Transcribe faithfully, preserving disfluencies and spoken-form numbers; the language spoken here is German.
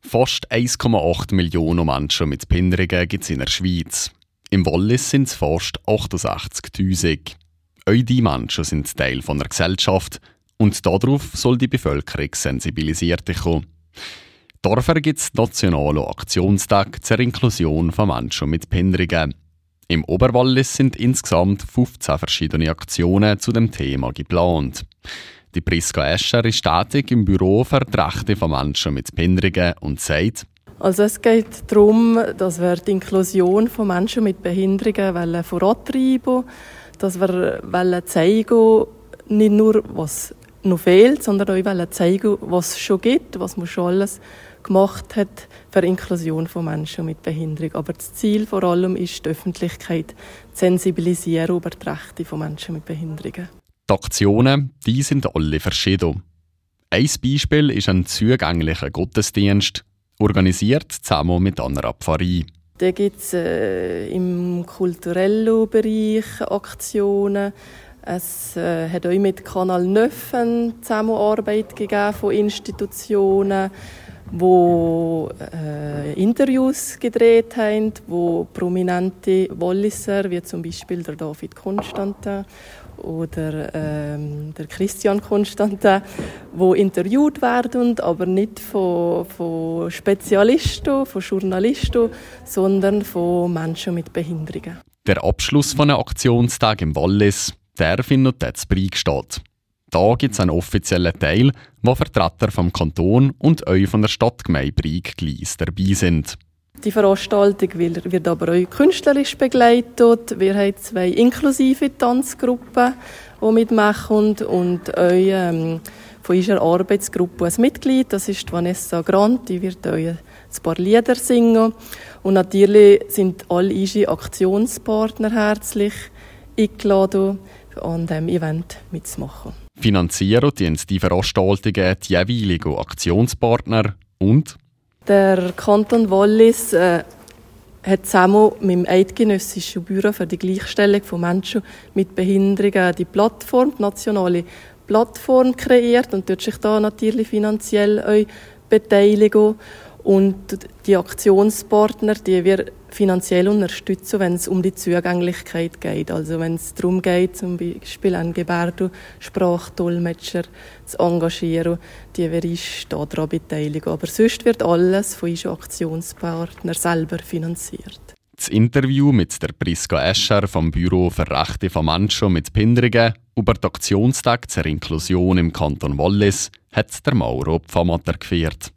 Fast eins Komma acht Millionen Menschen mit Behinderungen gibt es in der Schweiz. Im Wallis sind es fast achtundsechzigtausend. Auch diese Menschen sind Teil von der Gesellschaft und darauf soll die Bevölkerung sensibilisiert kommen. Dafür gibt es nationalen Aktionstag zur Inklusion von Menschen mit Behinderungen. Im Oberwallis sind insgesamt fünfzehn verschiedene Aktionen zu dem Thema geplant. Die Priska Escher ist tätig im Büro für die Rechte von Menschen mit Behinderungen und sagt: Also es geht darum, dass wir die Inklusion von Menschen mit Behinderungen vorantreiben wollen, dass wir zeigen, nicht nur was noch fehlt, sondern auch zeigen, was es schon gibt, was man schon alles gemacht hat für die Inklusion von Menschen mit Behinderung. Aber das Ziel vor allem ist, die Öffentlichkeit zu sensibilisieren über die Rechte von Menschen mit Behinderungen. Die Aktionen, die sind alle verschieden. Ein Beispiel ist ein zugänglicher Gottesdienst, organisiert zusammen mit einer Pfarrei. Da gibt es äh, im kulturellen Bereich Aktionen. Es äh, hat auch mit Kanal neun Zusammenarbeit gegeben von Institutionen, wo äh, Interviews gedreht haben, wo prominente Walliser, wie zum Beispiel der David Constantin oder ähm, der Christian Constantin, wo interviewt werden, aber nicht von, von Spezialisten, von Journalisten, sondern von Menschen mit Behinderungen. Der Abschluss von einem Aktionstag im Wallis, der findet jetzt Brieg statt. Da gibt es einen offiziellen Teil, wo Vertreter vom Kanton und auch von der Stadtgemeinde Brieg-Gleis dabei sind. Die Veranstaltung wird aber auch künstlerisch begleitet. Wir haben zwei inklusive Tanzgruppen, die mitmachen, und auch ähm, von unserer Arbeitsgruppe ein Mitglied, das ist Vanessa Grant, die wird auch ein paar Lieder singen. Und natürlich sind alle unsere Aktionspartner herzlich eingeladen, an diesem Event mitzumachen. Finanzieren die Veranstaltungen die jeweiligen Aktionspartner und der Kanton Wallis äh, hat zusammen mit dem Eidgenössischen Büro für die Gleichstellung von Menschen mit Behinderungen die Plattform, die nationale Plattform kreiert und dort sich da natürlich finanziell auch beteiligen. Und die Aktionspartner, die wir finanziell unterstützen, wenn es um die Zugänglichkeit geht. Also wenn es darum geht, zum Beispiel einen Gebärdensprachdolmetscher zu engagieren, die wir uns daran beteiligen. Aber sonst wird alles von unseren Aktionspartnern selber finanziert. Das Interview mit der Priska Escher vom Büro für Rechte von Menschen mit Behinderungen über den Aktionstag zur Inklusion im Kanton Wallis hat der Mauro Pfammatter geführt.